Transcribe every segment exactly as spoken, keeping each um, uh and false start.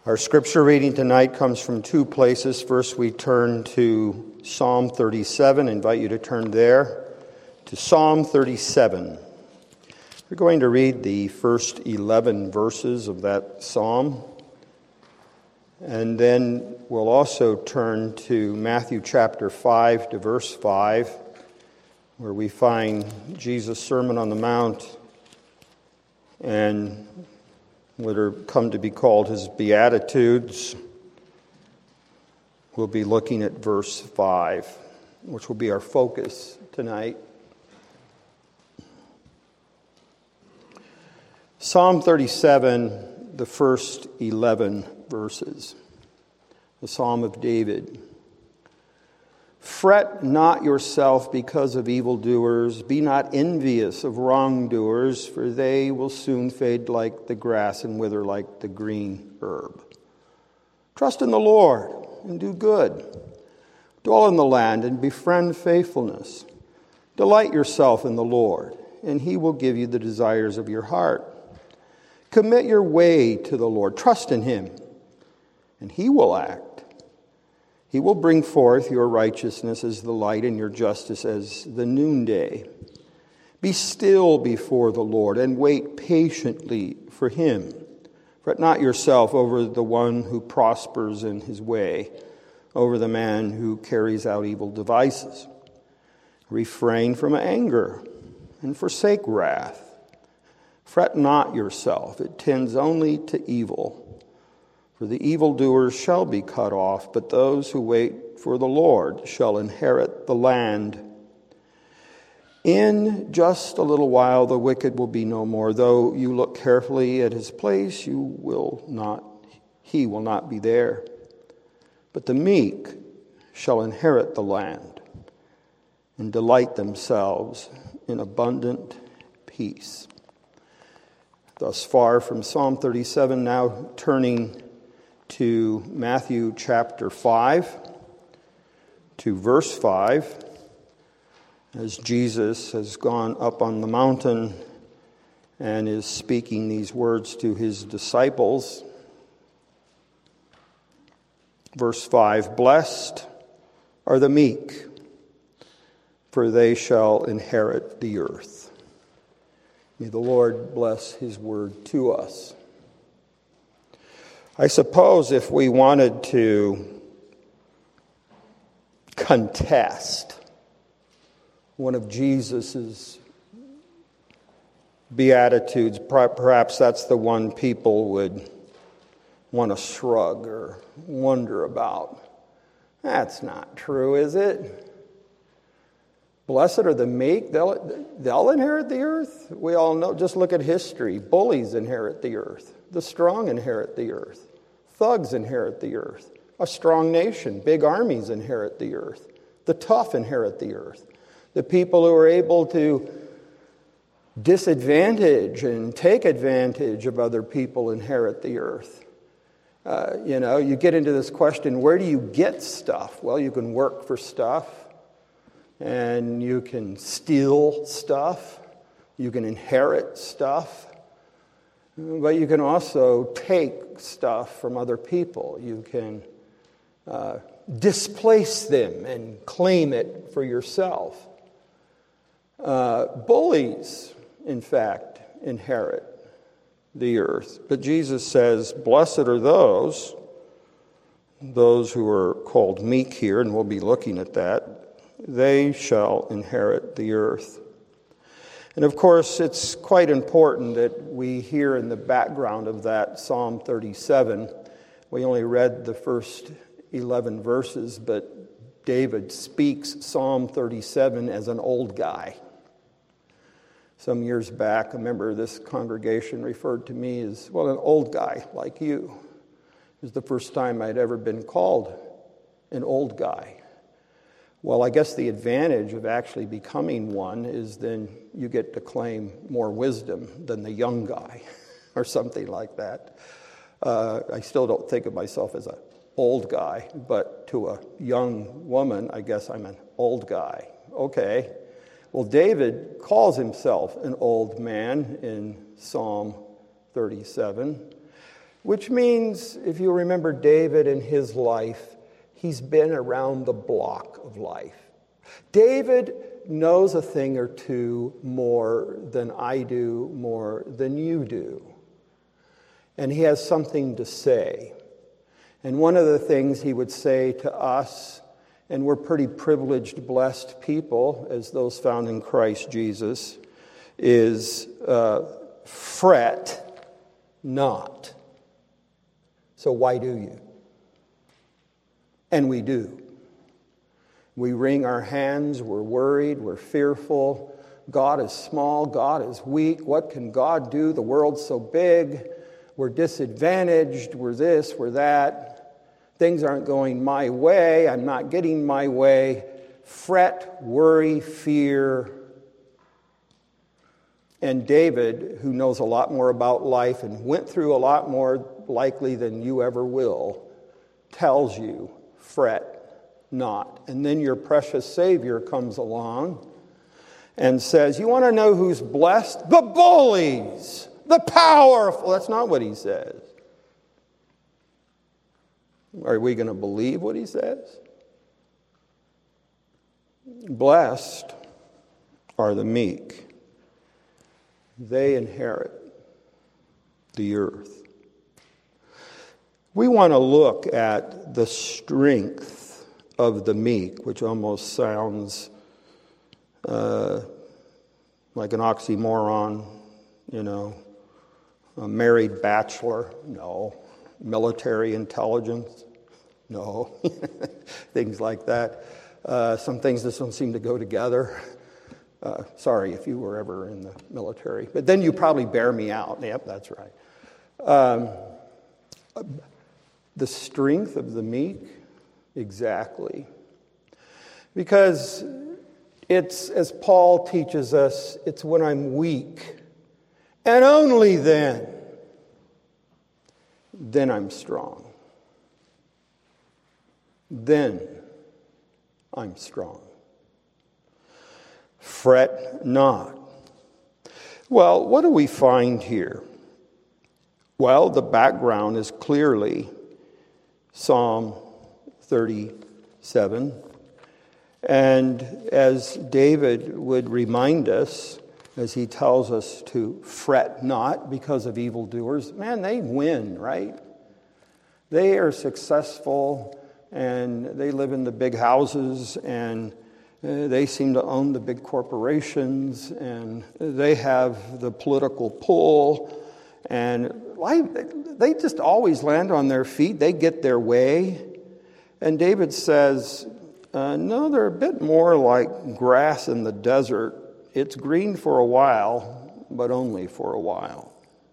Our scripture reading tonight comes from two places. First, we turn to Psalm thirty-seven. I invite you to turn there to Psalm thirty-seven. We're going to read the first eleven verses of that psalm. And then we'll also turn to Matthew chapter five to verse five, where we find Jesus' Sermon on the Mount and what are come to be called his Beatitudes. We'll be looking at verse five, which will be our focus tonight. Psalm thirty-seven, the first eleven verses. The Psalm of David. Fret not yourself because of evildoers. Be not envious of wrongdoers, for they will soon fade like the grass and wither like the green herb. Trust in the Lord and do good. Dwell in the land and befriend faithfulness. Delight yourself in the Lord, and he will give you the desires of your heart. Commit your way to the Lord. Trust in him, and he will act. He will bring forth your righteousness as the light and your justice as the noonday. Be still before the Lord and wait patiently for him. Fret not yourself over the one who prospers in his way, over the man who carries out evil devices. Refrain from anger and forsake wrath. Fret not yourself, it tends only to evil. For the evildoers shall be cut off, but those who wait for the Lord shall inherit the land. In just a little while the wicked will be no more. Though you look carefully at his place, you will not, he will not be there. But the meek shall inherit the land and delight themselves in abundant peace. Thus far from Psalm thirty-seven, now turning to Matthew chapter five, to verse five, as Jesus has gone up on the mountain and is speaking these words to his disciples. Verse five, blessed are the meek, for they shall inherit the earth. May the Lord bless his word to us. I suppose if we wanted to contest one of Jesus's Beatitudes, perhaps that's the one people would want to shrug or wonder about. That's not true, is it? Blessed are the meek, they'll, they'll inherit the earth. We all know, just look at history. Bullies inherit the earth. The strong inherit the earth. Thugs inherit the earth. A strong nation, big armies inherit the earth. The tough inherit the earth. The people who are able to disadvantage and take advantage of other people inherit the earth. Uh, you know, you get into this question, where do you get stuff? Well, you can work for stuff, and you can steal stuff. You can inherit stuff. But you can also take stuff from other people. You can uh, displace them and claim it for yourself. Uh, bullies, in fact, inherit the earth. But Jesus says, blessed are those, those who are called meek here, and we'll be looking at that. They shall inherit the earth. And of course, it's quite important that we hear in the background of that Psalm thirty-seven, we only read the first eleven verses, but David speaks Psalm thirty-seven as an old guy. Some years back, a member of this congregation referred to me as, well, an old guy like you. It was the first time I'd ever been called an old guy. Well, I guess the advantage of actually becoming one is then you get to claim more wisdom than the young guy or something like that. Uh, I still don't think of myself as an old guy, but to a young woman, I guess I'm an old guy. Okay. Well, David calls himself an old man in Psalm thirty-seven. which means, if you remember David and his life, he's been around the block of life. David knows a thing or two more than I do, more than you do. And he has something to say. And one of the things he would say to us, and we're pretty privileged, blessed people, as those found in Christ Jesus, is uh, fret not. So why do you? And we do. We wring our hands, we're worried, we're fearful. God is small, God is weak. What can God do? The world's so big. We're disadvantaged, we're this, we're that. Things aren't going my way, I'm not getting my way. Fret, worry, fear. And David, who knows a lot more about life and went through a lot more likely than you ever will, tells you, fret not. And then your precious Savior comes along and says, you want to know who's blessed? The bullies, the powerful. That's not what he says. Are we going to believe what he says? Blessed are the meek. They inherit the earth. We want to look at the strength of the meek, which almost sounds uh, like an oxymoron, you know. A married bachelor, no. Military intelligence, no. Things like that. Uh, some things just don't seem to go together. Uh, sorry if you were ever in the military. But then you probably bear me out. Yep, that's right. Um, the strength of the meek, exactly. Because it's, as Paul teaches us, it's when I'm weak. And only then, then I'm strong. Then I'm strong. Fret not. Well, what do we find here? Well, the background is clearly Psalm thirty-seven. And as David would remind us, as he tells us to fret not because of evildoers, man, they win, right? They are successful, and they live in the big houses, and they seem to own the big corporations, and they have the political pull, and life, they just always land on their feet. They get their way. And David says, uh, no, they're a bit more like grass in the desert. It's green for a while, but only for a while.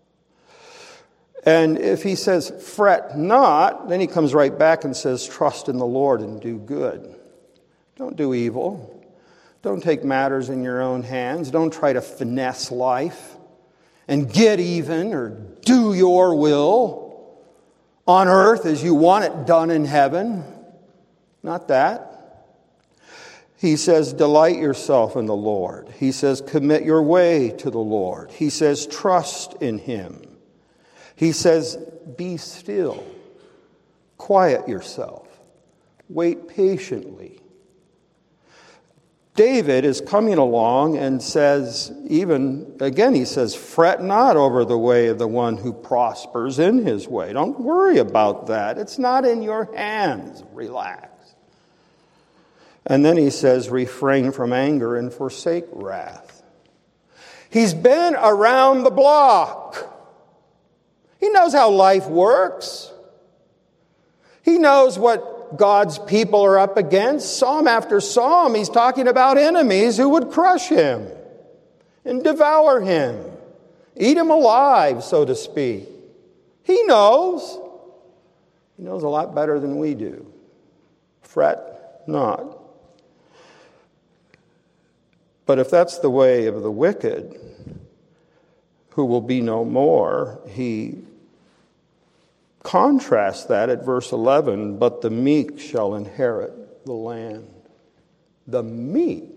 And if he says, fret not, then he comes right back and says, trust in the Lord and do good. Don't do evil. Don't take matters in your own hands. Don't try to finesse life and get even or do your will on earth as you want it done in heaven. Not that. He says, delight yourself in the Lord. He says, commit your way to the Lord. He says, trust in him. He says, be still. Quiet yourself. Wait patiently. David is coming along and says, even, again, he says, fret not over the way of the one who prospers in his way. Don't worry about that. It's not in your hands. Relax. And then he says, refrain from anger and forsake wrath. He's been around the block. He knows how life works. He knows what God's people are up against. Psalm after psalm, he's talking about enemies who would crush him and devour him, eat him alive, so to speak. He knows. He knows a lot better than we do. Fret not. But if that's the way of the wicked, who will be no more, he contrasts that at verse eleven, but the meek shall inherit the land. The meek.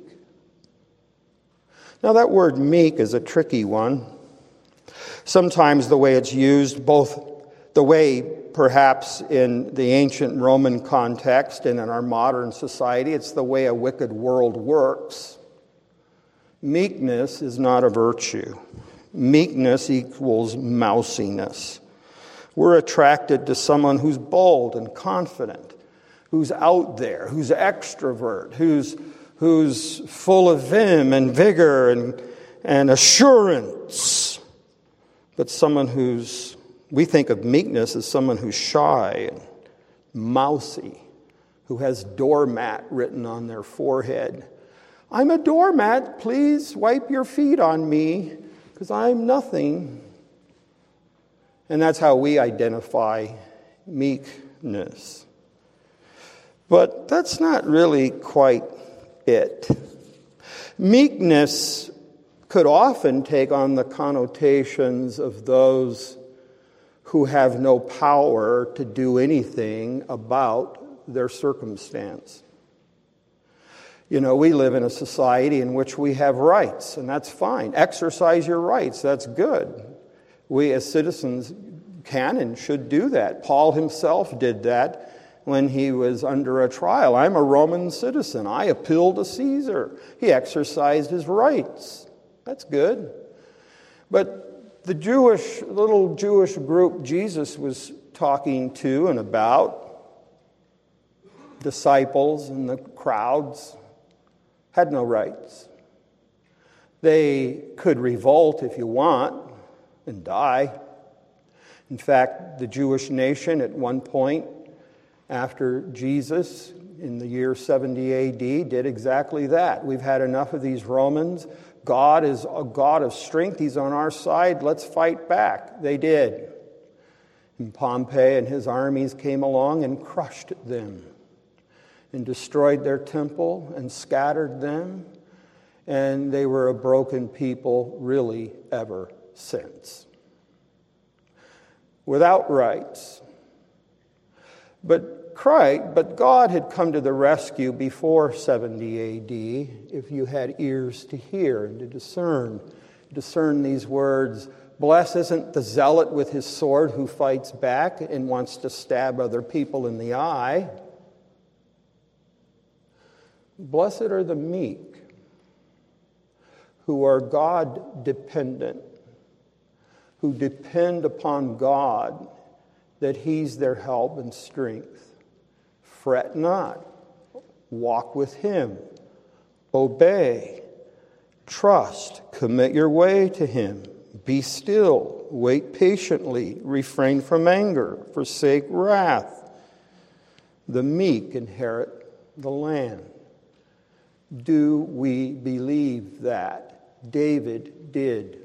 Now that word meek is a tricky one. Sometimes the way it's used, both the way perhaps in the ancient Roman context and in our modern society, it's the way a wicked world works. Meekness is not a virtue. Meekness equals mousiness. We're attracted to someone who's bold and confident, who's out there, who's extrovert, who's who's full of vim and vigor and, and assurance. But someone who's, we think of meekness as someone who's shy and mousy, who has doormat written on their forehead. I'm a doormat, please wipe your feet on me, because I'm nothing. And that's how we identify meekness. But that's not really quite it. Meekness could often take on the connotations of those who have no power to do anything about their circumstance. You know, we live in a society in which we have rights, and that's fine. Exercise your rights, that's good. We as citizens can and should do that. Paul himself did that when he was under a trial. I'm a Roman citizen. I appeal to Caesar. He exercised his rights. That's good. But the Jewish, little Jewish group Jesus was talking to and about, disciples and the crowds, had no rights. They could revolt if you want and die. In fact, the Jewish nation at one point after Jesus in the year seventy A D did exactly that. We've had enough of these Romans. God is a God of strength. He's on our side. Let's fight back. They did. And Pompey and his armies came along and crushed them and destroyed their temple and scattered them. And they were a broken people really ever since. Without rights. But Christ, but God had come to the rescue before seventy A D, if you had ears to hear and to discern. Discern these words. Blessed isn't the zealot with his sword who fights back and wants to stab other people in the eye. Blessed are the meek, who are God-dependent, who depend upon God, that He's their help and strength. Fret not. Walk with Him. Obey. Trust. Commit your way to Him. Be still. Wait patiently. Refrain from anger. Forsake wrath. The meek inherit the land. Do we believe that? David did.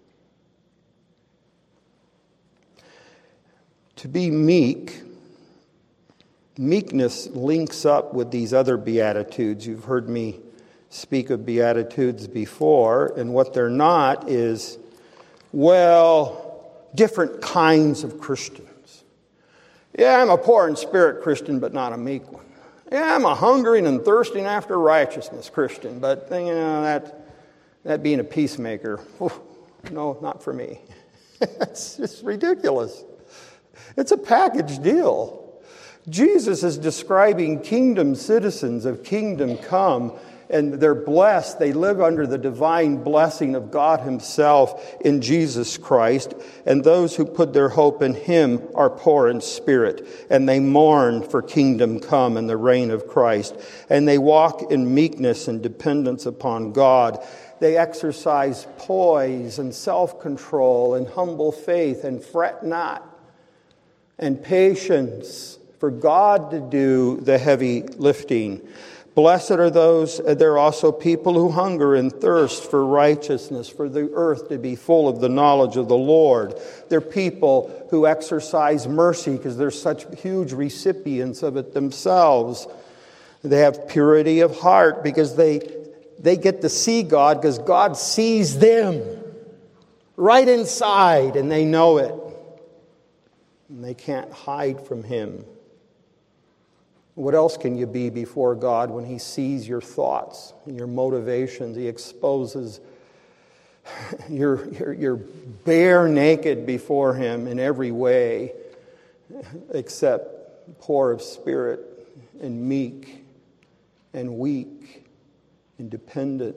To be meek, meekness links up with these other Beatitudes. You've heard me speak of Beatitudes before, and what they're not is, well, different kinds of Christians. Yeah, I'm a poor in spirit Christian, but not a meek one. Yeah, I'm a hungering and thirsting after righteousness Christian, but you know that that being a peacemaker, oh, no, not for me. It's just ridiculous. It's a package deal. Jesus is describing kingdom citizens of kingdom come, and they're blessed. They live under the divine blessing of God Himself in Jesus Christ. And those who put their hope in Him are poor in spirit, and they mourn for kingdom come and the reign of Christ. And they walk in meekness and dependence upon God. They exercise poise and self-control and humble faith and fret not and patience for God to do the heavy lifting. Blessed are those, there are also people who hunger and thirst for righteousness, for the earth to be full of the knowledge of the Lord. They're people who exercise mercy because they're such huge recipients of it themselves. They have purity of heart because they, they get to see God because God sees them right inside and they know it. And they can't hide from Him. What else can you be before God when He sees your thoughts and your motivations? He exposes you're, you're, you're bare naked before Him in every way. except poor of spirit and meek and weak and dependent.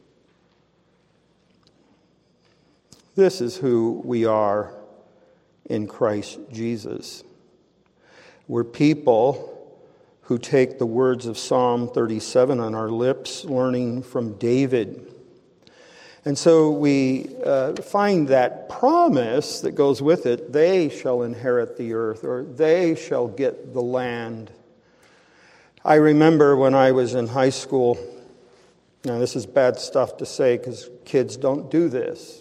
This is who we are in Christ Jesus. We're people who take the words of Psalm thirty-seven on our lips, learning from David. And so we uh, find that promise that goes with it, they shall inherit the earth, or they shall get the land. I remember when I was in high school, now this is bad stuff to say because kids don't do this,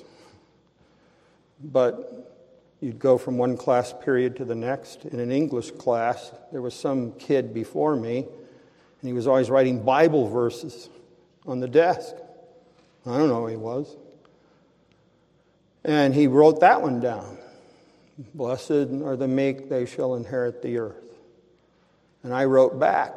but you'd go from one class period to the next. In an English class, there was some kid before me, and he was always writing Bible verses on the desk. I don't know who he was. And he wrote that one down. Blessed are the meek, they shall inherit the earth. And I wrote back,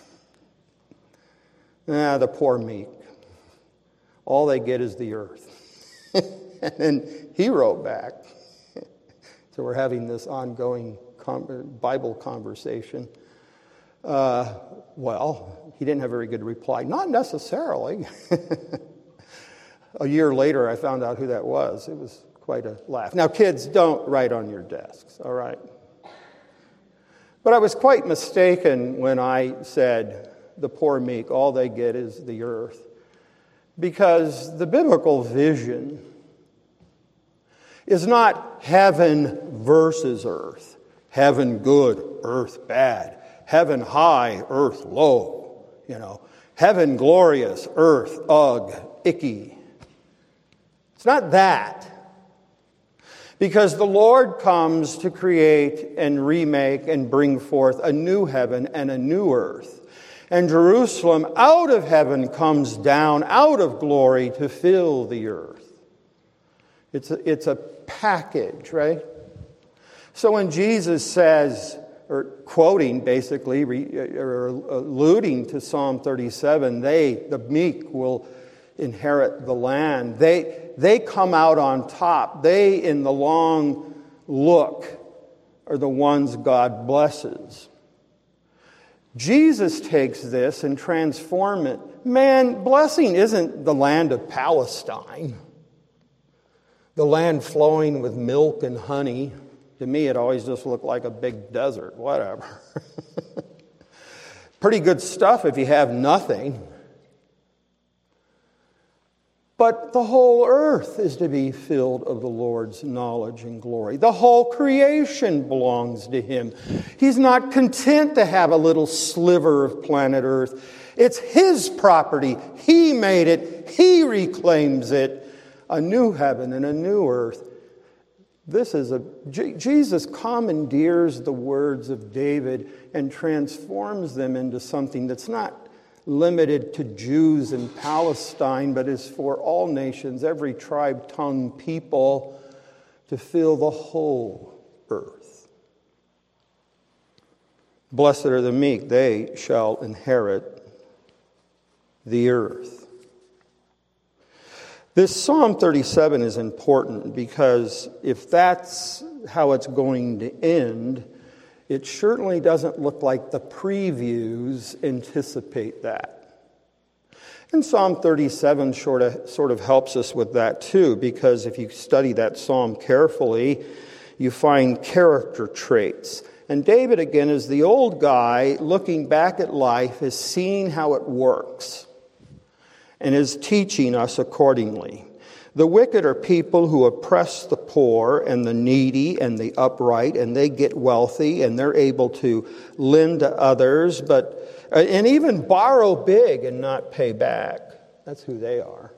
ah, the poor meek. All they get is the earth. And then he wrote back. So we're having this ongoing Bible conversation. Uh, well, he didn't have a very good reply. Not necessarily. A year later, I found out who that was. It was quite a laugh. Now, kids, don't write on your desks, all right? But I was quite mistaken when I said, the poor meek, all they get is the earth. Because the biblical vision is not heaven versus earth. Heaven good, earth bad. Heaven high, earth low. You know, heaven glorious, earth ugh, icky. It's not that. Because the Lord comes to create and remake and bring forth a new heaven and a new earth. And Jerusalem out of heaven comes down out of glory to fill the earth. It's a, it's a package, right? So when Jesus says, or quoting basically, or alluding to Psalm thirty-seven, they, the meek, will inherit the land. They, they come out on top. They, in the long look, are the ones God blesses. Jesus takes this and transforms it. Man, blessing isn't the land of Palestine, the land flowing with milk and honey. To me, it always just looked like a big desert, whatever. Pretty good stuff if you have nothing. But the whole earth is to be filled of the Lord's knowledge and glory. The whole creation belongs to Him. He's not content to have a little sliver of planet Earth. It's His property. He made it. He reclaims it. A new heaven and a new earth. This is a... Jesus commandeers the words of David and transforms them into something that's not limited to Jews in Palestine, but is for all nations, every tribe, tongue, people, to fill the whole earth. Blessed are the meek, they shall inherit the earth. This Psalm thirty-seven is important because if that's how it's going to end, it certainly doesn't look like the previews anticipate that. And Psalm thirty-seven sort of, sort of helps us with that too, because if you study that psalm carefully, you find character traits. And David, again, is the old guy looking back at life, is seeing how it works, and is teaching us accordingly. The wicked are people who oppress the poor and the needy and the upright, and they get wealthy and they're able to lend to others, but and even borrow big and not pay back. That's who they are.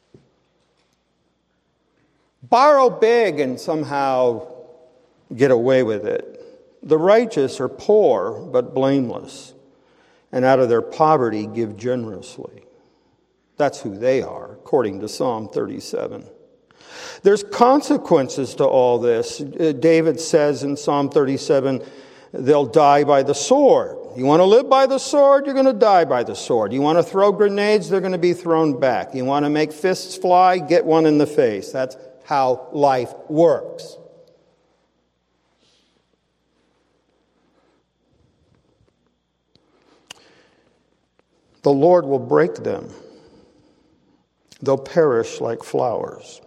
Borrow big and somehow get away with it. The righteous are poor but blameless, and out of their poverty give generously. That's who they are, according to Psalm thirty-seven. There's consequences to all this. David says in Psalm thirty-seven, they'll die by the sword. You want to live by the sword, you're going to die by the sword. You want to throw grenades, they're going to be thrown back. You want to make fists fly, get one in the face. That's how life works. The Lord will break them. They'll perish like flowers.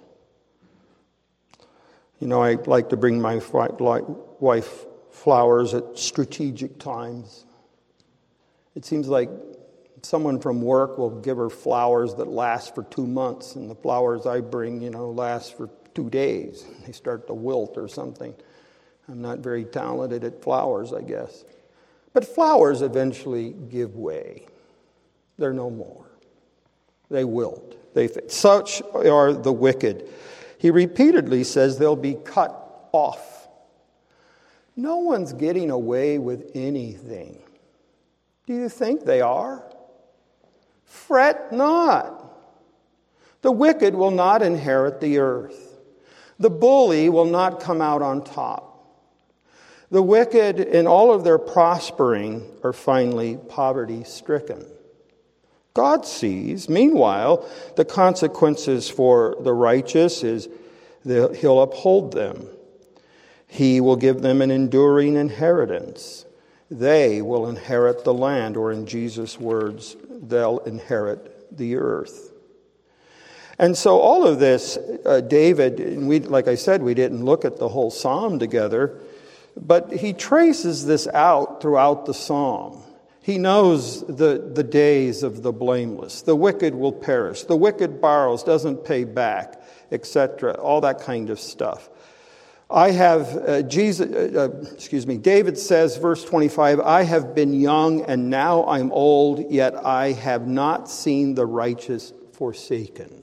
You know, I like to bring my wife flowers at strategic times. It seems like someone from work will give her flowers that last for two months, and the flowers I bring, you know, last for two days. They start to wilt or something. I'm not very talented at flowers, I guess. But flowers eventually give way. They're no more. They wilt. They fade. Such are the wicked. He repeatedly says they'll be cut off. No one's getting away with anything. Do you think they are? Fret not. The wicked will not inherit the earth. The bully will not come out on top. The wicked, in all of their prospering, are finally poverty-stricken. God sees, meanwhile, the consequences for the righteous is that He'll uphold them. He will give them an enduring inheritance. They will inherit the land, or in Jesus' words, they'll inherit the earth. And so all of this, uh, David, and we, like I said, we didn't look at the whole psalm together, but he traces this out throughout the psalm. He knows the, the days of the blameless. The wicked will perish. The wicked borrows, doesn't pay back, et cetera. All that kind of stuff. I have, uh, Jesus, uh, excuse me, David says, verse twenty-five, I have been young and now I'm old, yet I have not seen the righteous forsaken.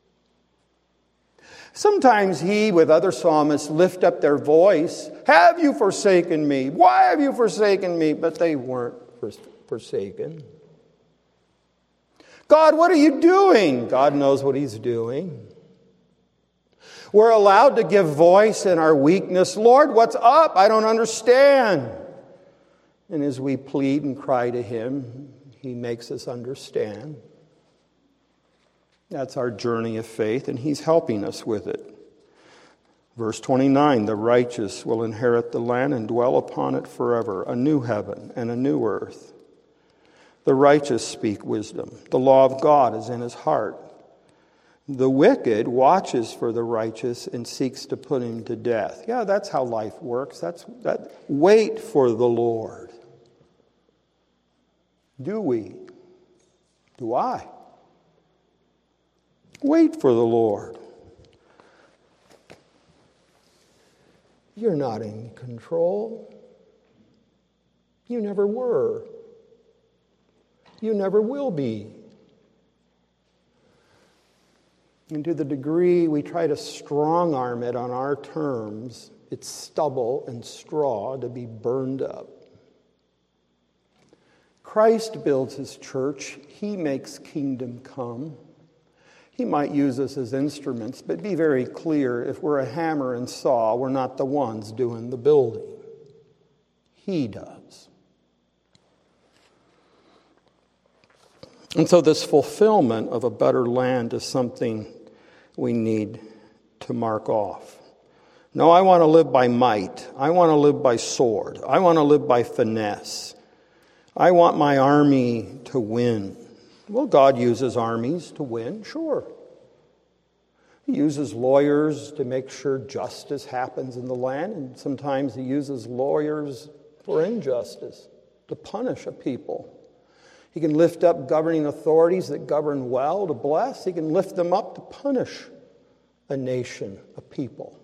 Sometimes he, with other psalmists, lift up their voice, have you forsaken me? Why have you forsaken me? But they weren't forsaken. God, what are you doing? God knows what He's doing. We're allowed to give voice in our weakness. Lord, what's up? I don't understand. And as we plead and cry to Him, He makes us understand. That's our journey of faith, and He's helping us with it. Verse twenty-nine, the righteous will inherit the land and dwell upon it forever, a new heaven and a new earth. The righteous speak wisdom. The law of God is in his heart. The wicked watches for the righteous and seeks to put him to death. Yeah, that's how life works. That's that. Wait for the Lord. Do we? Do I? Wait for the Lord. You're not in control. You never were. You never will be. And to the degree we try to strong-arm it on our terms, it's stubble and straw to be burned up. Christ builds His church. He makes kingdom come. He might use us as instruments, but be very clear, if we're a hammer and saw, we're not the ones doing the building. He does. And so this fulfillment of a better land is something we need to mark off. No, I want to live by might. I want to live by sword. I want to live by finesse. I want my army to win. Well, God uses armies to win, sure. He uses lawyers to make sure justice happens in the land, and sometimes He uses lawyers for injustice, to punish a people. He can lift up governing authorities that govern well to bless. He can lift them up to punish a nation, a people.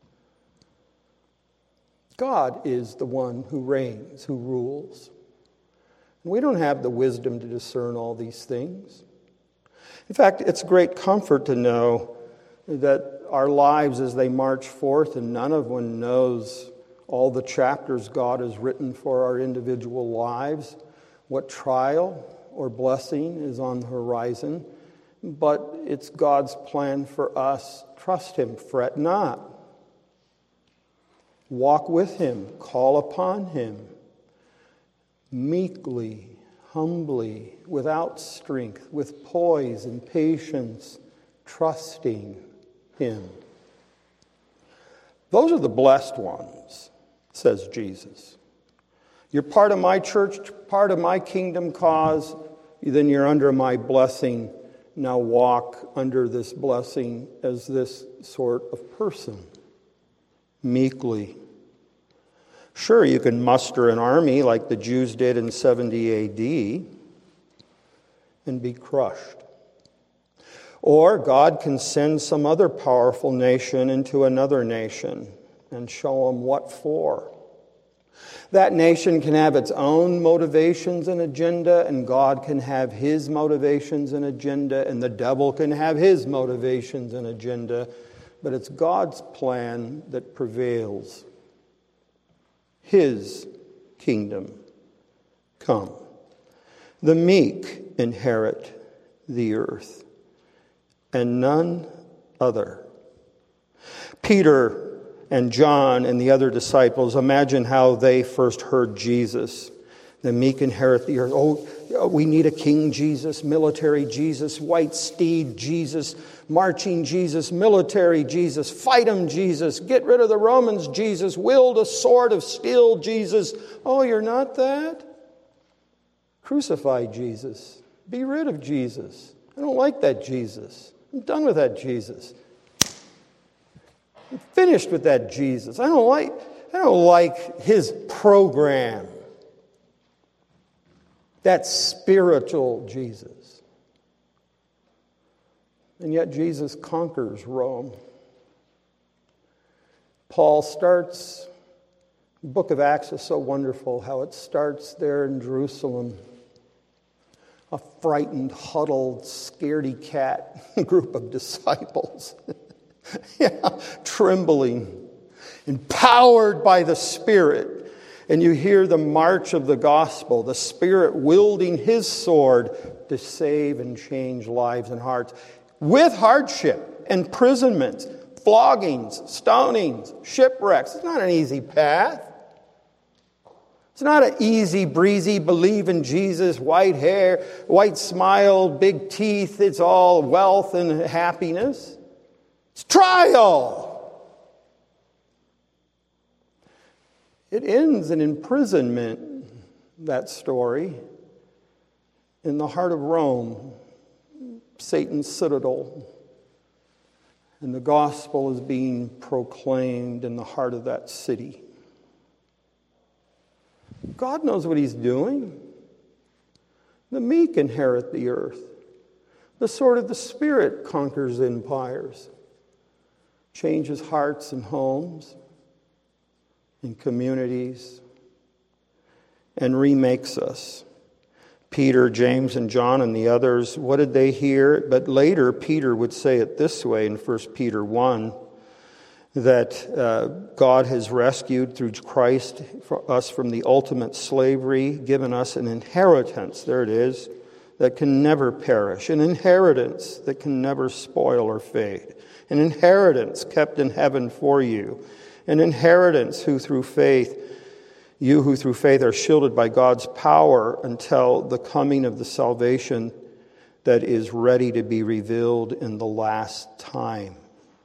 God is the one who reigns, who rules. We don't have the wisdom to discern all these things. In fact, it's great comfort to know that our lives as they march forth, and none of one knows all the chapters God has written for our individual lives, what trial or blessing is on the horizon, but it's God's plan for us. Trust Him, fret not. Walk with Him, call upon Him. Meekly, humbly, without strength, with poise and patience, trusting Him. Those are the blessed ones, says Jesus. You're part of my church, part of my kingdom cause. then you're under my blessing. Now walk under this blessing as this sort of person, meekly. Sure, you can muster an army like the Jews did in seventy A D and be crushed. Or God can send some other powerful nation into another nation and show them what for. That nation can have its own motivations and agenda, and God can have His motivations and agenda, and the devil can have his motivations and agenda. But it's God's plan that prevails. His kingdom come. The meek inherit the earth, and none other. Peter and John and the other disciples, imagine how they first heard Jesus. The meek inherit the earth. Oh, we need a King Jesus, military Jesus, white steed Jesus, marching Jesus, military Jesus, fight him Jesus, get rid of the Romans Jesus, wield a sword of steel Jesus. Oh, you're not that? Crucify Jesus. Be rid of Jesus. I don't like that Jesus. I'm done with that Jesus. I'm finished with that Jesus. I don't like, I don't like his program. That spiritual Jesus. And yet Jesus conquers Rome. Paul starts, the book of Acts is so wonderful how it starts there in Jerusalem. A frightened, huddled, scaredy cat group of disciples. Yeah, trembling, empowered by the Spirit. And you hear the march of the gospel, the Spirit wielding His sword to save and change lives and hearts. With hardship, imprisonment, floggings, stonings, shipwrecks. It's not an easy path. It's not an easy breezy, believe in Jesus, white hair, white smile, big teeth. It's all wealth and happiness. It's trial. It ends in imprisonment, that story, in the heart of Rome, Satan's citadel. And the gospel is being proclaimed in the heart of that city. God knows what He's doing. The meek inherit the earth. The sword of the Spirit conquers empires, changes hearts and homes and communities, and remakes us. Peter, James, and John and the others, what did they hear? But later, Peter would say it this way in First Peter one, that uh, God has rescued through Christ for us from the ultimate slavery, given us an inheritance, there it is, that can never perish, an inheritance that can never spoil or fade, an inheritance kept in heaven for you, an inheritance who through faith, you who through faith are shielded by God's power until the coming of the salvation that is ready to be revealed in the last time.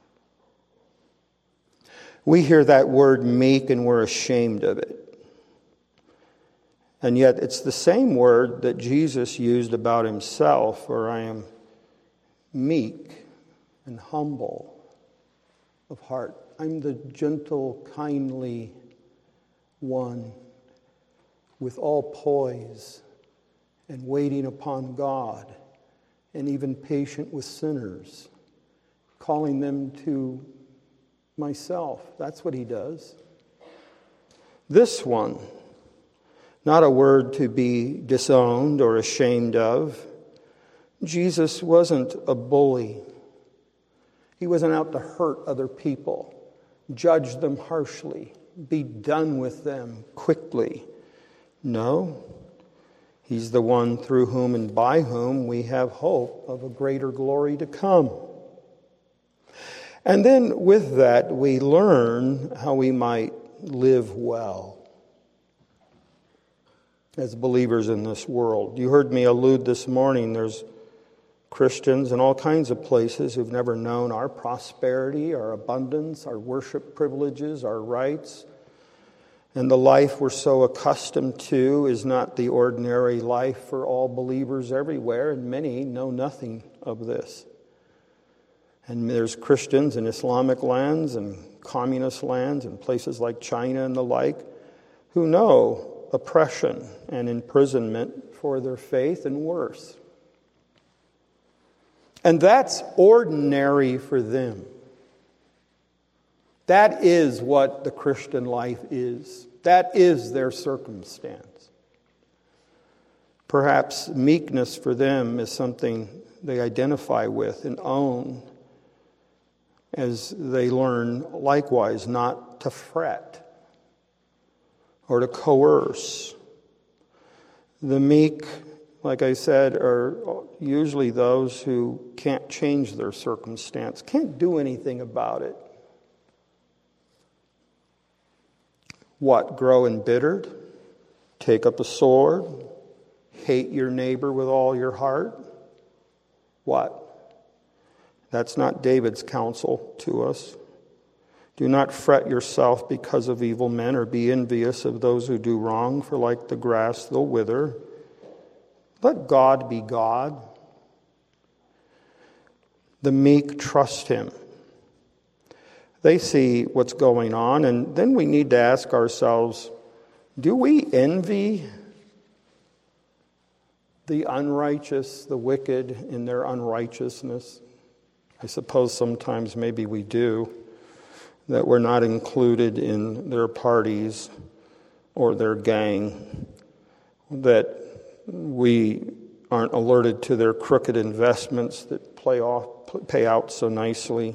We hear that word meek and we're ashamed of it. And yet it's the same word that Jesus used about Himself, for I am meek and humble of heart. I'm the gentle, kindly one with all poise and waiting upon God and even patient with sinners, calling them to myself. That's what He does. This one, not a word to be disowned or ashamed of. Jesus wasn't a bully. He wasn't out to hurt other people, judge them harshly, be done with them quickly. No, He's the one through whom and by whom we have hope of a greater glory to come. And then with that, we learn how we might live well as believers in this world. You heard me allude this morning, there's Christians in all kinds of places who've never known our prosperity, our abundance, our worship privileges, our rights. And the life we're so accustomed to is not the ordinary life for all believers everywhere, and many know nothing of this. And there's Christians in Islamic lands and communist lands and places like China and the like who know oppression and imprisonment for their faith and worse. And that's ordinary for them. That is what the Christian life is. That is their circumstance. Perhaps meekness for them is something they identify with and own as they learn likewise not to fret or to coerce. The meek, like I said, are usually those who can't change their circumstance, can't do anything about it. What? Grow embittered? Take up a sword? Hate your neighbor with all your heart? What? That's not David's counsel to us. Do not fret yourself because of evil men, or be envious of those who do wrong, for like the grass they'll wither. Let God be God. The meek trust him. They see what's going on, and then we need to ask ourselves, do we envy the unrighteous, the wicked in their unrighteousness? I suppose sometimes maybe we do, that we're not included in their parties or their gang, that we aren't alerted to their crooked investments that play off, pay out so nicely.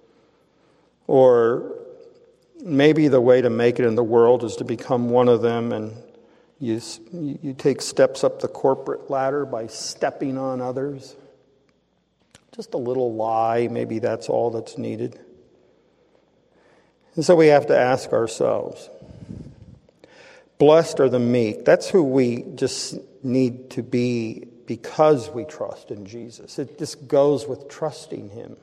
Or maybe the way to make it in the world is to become one of them, and you, you take steps up the corporate ladder by stepping on others. Just a little lie, maybe that's all that's needed. And so we have to ask ourselves, blessed are the meek. That's who we just need to be because we trust in Jesus. It just goes with trusting him.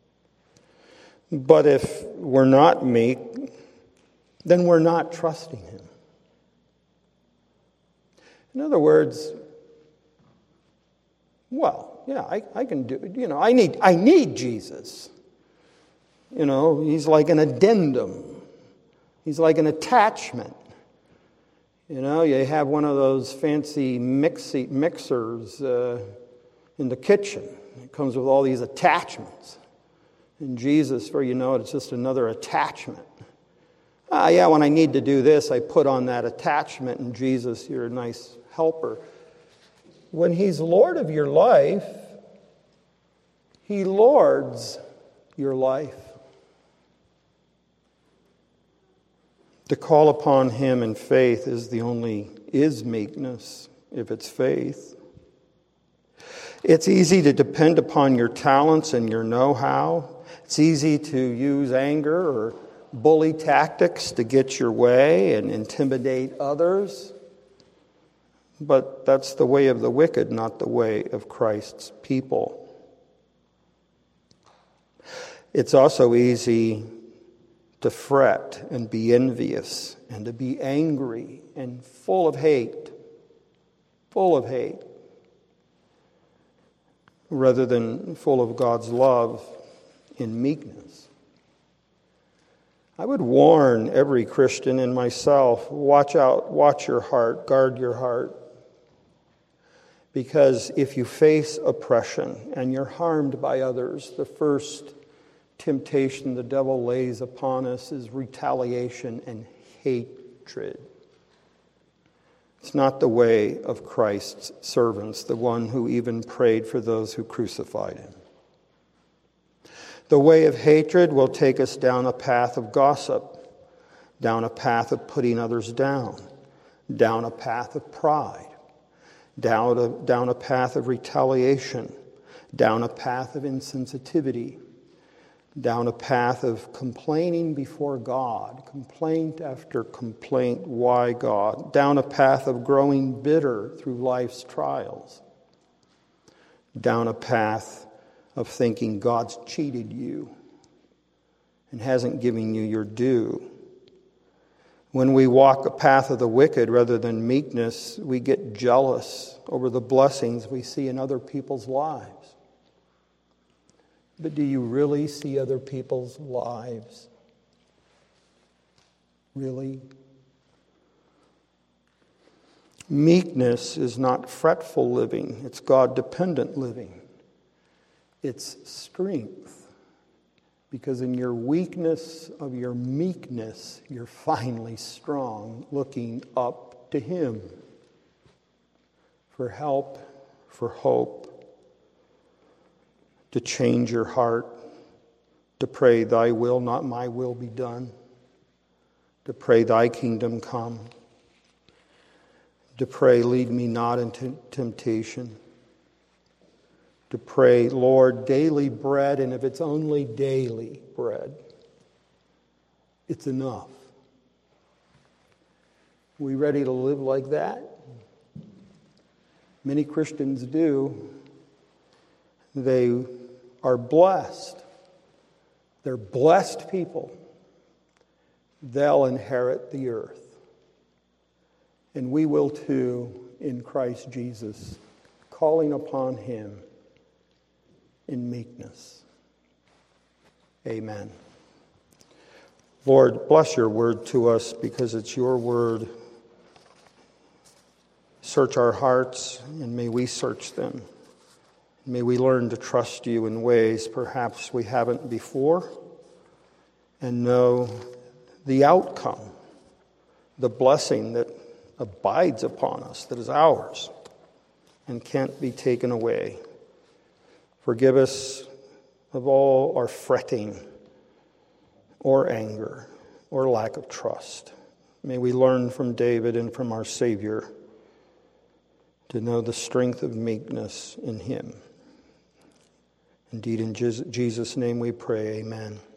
But if we're not meek, then we're not trusting him. In other words, well, yeah, I, I can do it. You know, I need I need Jesus. You know, he's like an addendum. He's like an attachment. You know, you have one of those fancy mixy, mixers uh, in the kitchen. It comes with all these attachments. And Jesus, for you know it, it's just another attachment. Ah, yeah, when I need to do this, I put on that attachment, and Jesus, you're a nice helper. When he's Lord of your life, he lords your life. To call upon him in faith is the only, is meekness, if it's faith. It's easy to depend upon your talents and your know-how. It's easy to use anger or bully tactics to get your way and intimidate others. But that's the way of the wicked, not the way of Christ's people. It's also easy to fret and be envious and to be angry and full of hate, full of hate, rather than full of God's love in meekness. I would warn every Christian and myself, watch out, watch your heart, guard your heart. Because if you face oppression and you're harmed by others, the first temptation the devil lays upon us is retaliation and hatred. It's not the way of Christ's servants, the one who even prayed for those who crucified him. The way of hatred will take us down a path of gossip, down a path of putting others down, down a path of pride, down a, down a path of retaliation, down a path of insensitivity, down a path of complaining before God, complaint after complaint, why God, down a path of growing bitter through life's trials, down a path of thinking God's cheated you and hasn't given you your due. When we walk a path of the wicked rather than meekness, we get jealous over the blessings we see in other people's lives. But do you really see other people's lives? Really? Meekness is not fretful living. It's God-dependent living. It's strength. Because in your weakness of your meekness, you're finally strong, looking up to Him for help, for hope, to change your heart, to pray, Thy will, not my will, be done, to pray, Thy kingdom come, to pray, lead me not into temptation, to pray, Lord, daily bread, and if it's only daily bread, it's enough. We ready to live like that? Many Christians do. They are blessed. They're blessed people. They'll inherit the earth. And we will too in Christ Jesus, calling upon Him in meekness. Amen. Lord, bless your word to us because it's your word. Search our hearts, and may we search them. May we learn to trust you in ways perhaps we haven't before, and know the outcome, the blessing that abides upon us, that is ours and can't be taken away. Forgive us of all our fretting or anger or lack of trust. May we learn from David and from our Savior to know the strength of meekness in Him. Indeed, in Jesus' name we pray, amen.